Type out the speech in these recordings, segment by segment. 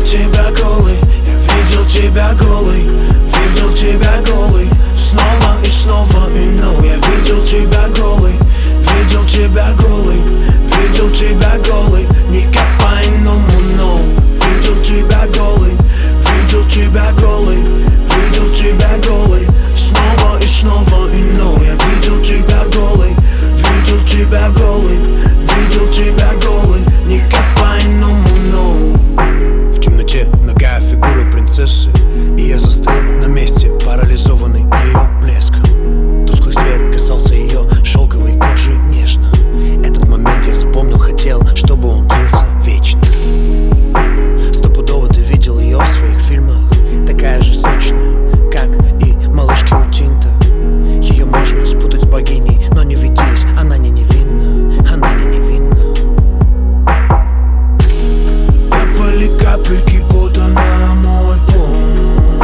тебя голый, я видел тебя голый, видел тебя голый. Снова и снова и no. Я видел тебя голый, видел тебя голый, видел тебя голый. Никак по-иному, no. Видел тебя голый, видел тебя голый, видел тебя голый. Снова и снова и no. Я видел тебя голый, видел тебя голый, видел тебя голый. Никак по-иному, no. В темноте ногая фигура принцессы, и я застыл на месте, парализованный ее блеском. Тусклый свет касался ее шелковой кожи нежно. Этот момент я запомнил, хотел, чтобы он длился вечно. Стопудово ты видел ее в своих фильмах, такая же сочная, как и малышки у Тинта. Ее можно спутать с богиней, но не ведись, она не невинна, она не невинна. Капали капельки пота на мой пол,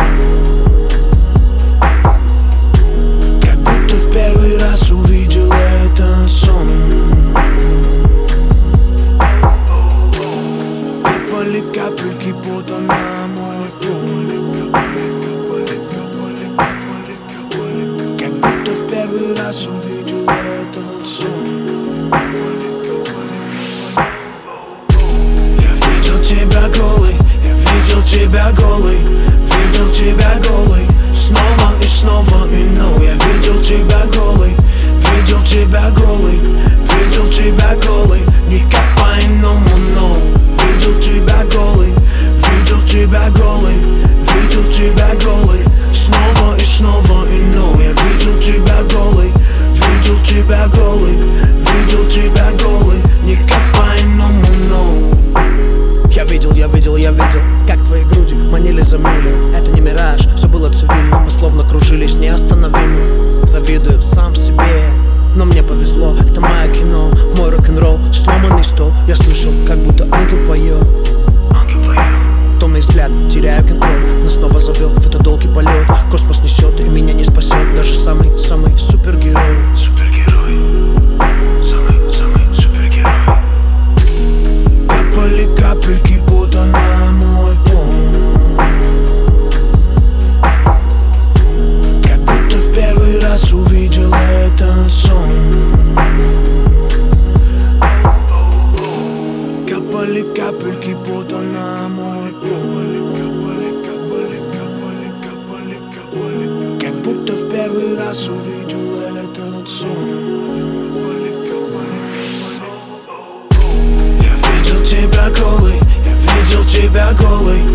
как будто в первый раз увидел этот сон. Капали капельки пота на мой пол, как будто в первый раз увидел этот сон. Я видел тебя голый, я видел тебя голый, видел тебя голый. Снова и снова и no. Я видел тебя голый, видел тебя голый, видел тебя голый. Никак по-иному, no. Видел тебя голый, видел тебя голый, видел тебя голый. Снова и снова и no. Я видел тебя голый, видел тебя голый, видел тебя голый. Никак по-иному, no. Я видел, как твои груди манили за милю. Это не мираж, все было цивильно, мы словно кружились неостановимо. Завидую сам себе, но мне повезло, это мое кино, мой рок-н-ролл, сломанный стол. Я слышал, как будто ангел поет. Томный взгляд, теряю контроль, но снова завел в этот долгий полет. Космос несет, и меня не спасет даже самый супергерой. Самый супергерой. Капали капельки пота на мой пол, как будто в первый раз увидел этот сон. Капали капельки пота на мой пол, как будто в первый раз увидел этот сон. Я видел тебя голый, я видел тебя голый,